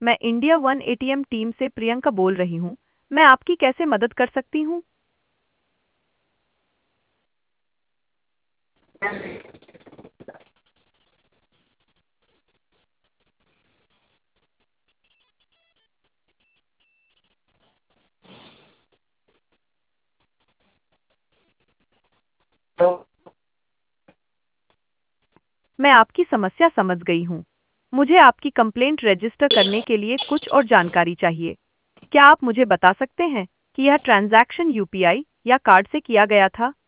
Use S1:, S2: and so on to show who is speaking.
S1: मैं India one ATM team से प्रियंका बोल रही हूँ। मैं आपकी कैसे मदद कर सकती हूँ? मैं आपकी समस्या समझ गई हूँ। मुझे आपकी कंप्लेंट रजिस्टर करने के लिए कुछ और जानकारी चाहिए। क्या आप मुझे बता सकते हैं कि यह ट्रांजैक्शन यूपीआई या कार्ड से किया गया था